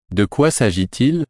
De quoi s'agit-il?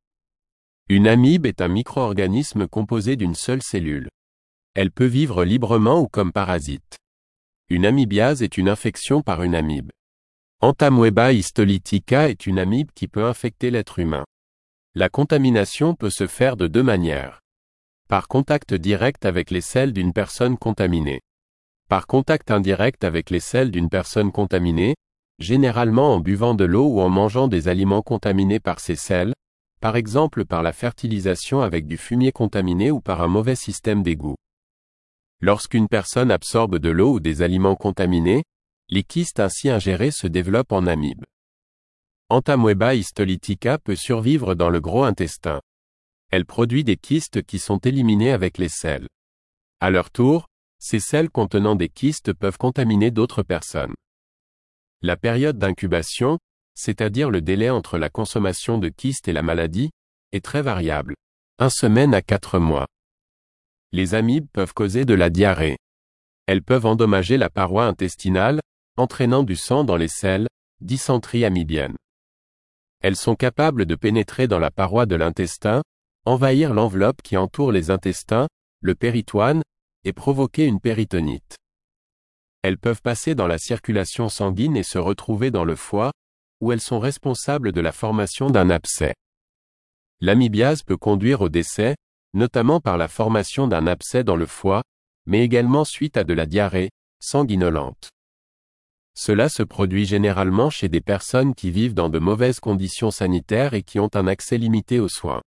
Une amibe est un micro-organisme composé d'une seule cellule. Elle peut vivre librement ou comme parasite. Une amibiase est une infection par une amibe. Entamoeba histolytica est une amibe qui peut infecter l'être humain. La contamination peut se faire de deux manières. Par contact direct avec les selles d'une personne contaminée. Par contact indirect avec les selles d'une personne contaminée, généralement en buvant de l'eau ou en mangeant des aliments contaminés par ces selles, par exemple par la fertilisation avec du fumier contaminé ou par un mauvais système d'égout. Lorsqu'une personne absorbe de l'eau ou des aliments contaminés, les kystes ainsi ingérés se développent en amibes. Entamoeba histolytica peut survivre dans le gros intestin. Elle produit des kystes qui sont éliminés avec les selles. À leur tour, ces selles contenant des kystes peuvent contaminer d'autres personnes. La période d'incubation, c'est-à-dire le délai entre la consommation de kystes et la maladie, est très variable. 1 semaine à 4 mois. Les amibes peuvent causer de la diarrhée. Elles peuvent endommager la paroi intestinale, entraînant du sang dans les selles, dysenterie amibienne. Elles sont capables de pénétrer dans la paroi de l'intestin, envahir l'enveloppe qui entoure les intestins, le péritoine, et provoquer une péritonite. Elles peuvent passer dans la circulation sanguine et se retrouver dans le foie, où elles sont responsables de la formation d'un abcès. L'amibiase peut conduire au décès, notamment par la formation d'un abcès dans le foie, mais également suite à de la diarrhée, sanguinolente. Cela se produit généralement chez des personnes qui vivent dans de mauvaises conditions sanitaires et qui ont un accès limité aux soins.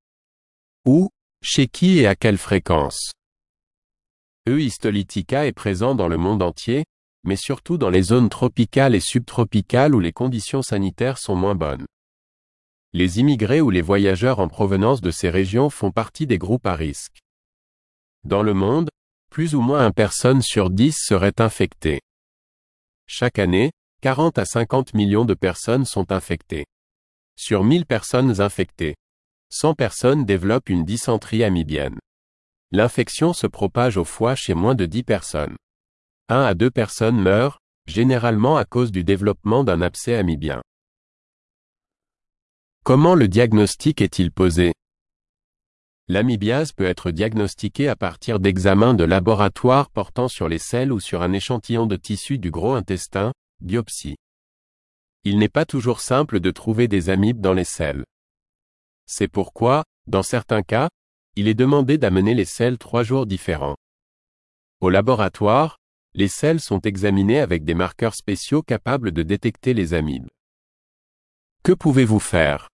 Où, chez qui et à quelle fréquence? E. histolytica est présent dans le monde entier, mais surtout dans les zones tropicales et subtropicales où les conditions sanitaires sont moins bonnes. Les immigrés ou les voyageurs en provenance de ces régions font partie des groupes à risque. Dans le monde, plus ou moins 1 personne sur 10 serait infectée. Chaque année, 40 à 50 millions de personnes sont infectées. Sur 1000 personnes infectées, 100 personnes développent une dysenterie amibienne. L'infection se propage au foie chez moins de 10 personnes. 1 à 2 personnes meurent, généralement à cause du développement d'un abcès amibien. Comment le diagnostic est-il posé? L'amibiase peut être diagnostiquée à partir d'examens de laboratoire portant sur les selles ou sur un échantillon de tissu du gros intestin, biopsie. Il n'est pas toujours simple de trouver des amibes dans les selles. C'est pourquoi, dans certains cas, il est demandé d'amener les selles 3 jours différents. Au laboratoire, les selles sont examinées avec des marqueurs spéciaux capables de détecter les amibes. Que pouvez-vous faire?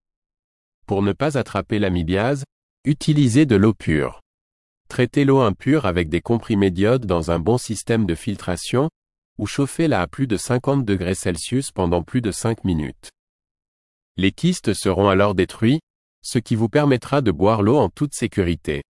Pour ne pas attraper l'amibiase, utilisez de l'eau pure. Traitez l'eau impure avec des comprimés d'iode dans un bon système de filtration, ou chauffez-la à plus de 50 degrés Celsius pendant plus de 5 minutes. Les kystes seront alors détruits, ce qui vous permettra de boire l'eau en toute sécurité.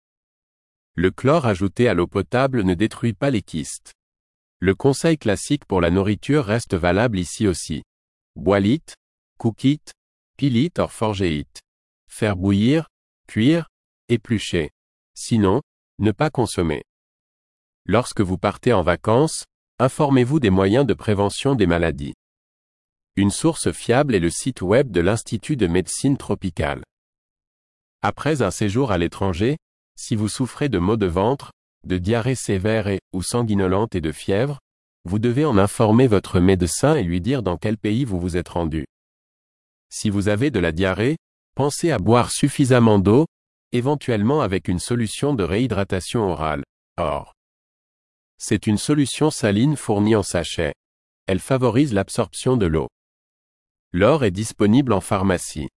Le chlore ajouté à l'eau potable ne détruit pas les kystes. Le conseil classique pour la nourriture reste valable ici aussi. Boil-it, cook-it, peel-it or forget-it. Faire bouillir, cuire, éplucher. Sinon, ne pas consommer. Lorsque vous partez en vacances, informez-vous des moyens de prévention des maladies. Une source fiable est le site web de l'Institut de médecine tropicale. Après un séjour à l'étranger, si vous souffrez de maux de ventre, de diarrhée sévère ou sanguinolente et de fièvre, vous devez en informer votre médecin et lui dire dans quel pays vous vous êtes rendu. Si vous avez de la diarrhée, pensez à boire suffisamment d'eau, éventuellement avec une solution de réhydratation orale, OR. C'est une solution saline fournie en sachet. Elle favorise l'absorption de l'eau. L'OR est disponible en pharmacie.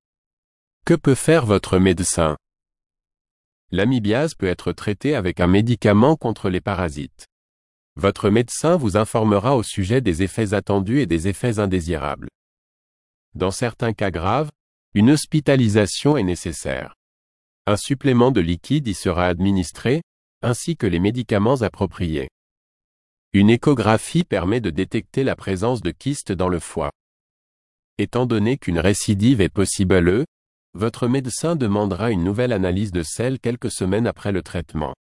Que peut faire votre médecin? L'amibiase peut être traitée avec un médicament contre les parasites. Votre médecin vous informera au sujet des effets attendus et des effets indésirables. Dans certains cas graves, une hospitalisation est nécessaire. Un supplément de liquide y sera administré, ainsi que les médicaments appropriés. Une échographie permet de détecter la présence de kystes dans le foie. Étant donné qu'une récidive est possible, votre médecin demandera une nouvelle analyse de selles quelques semaines après le traitement.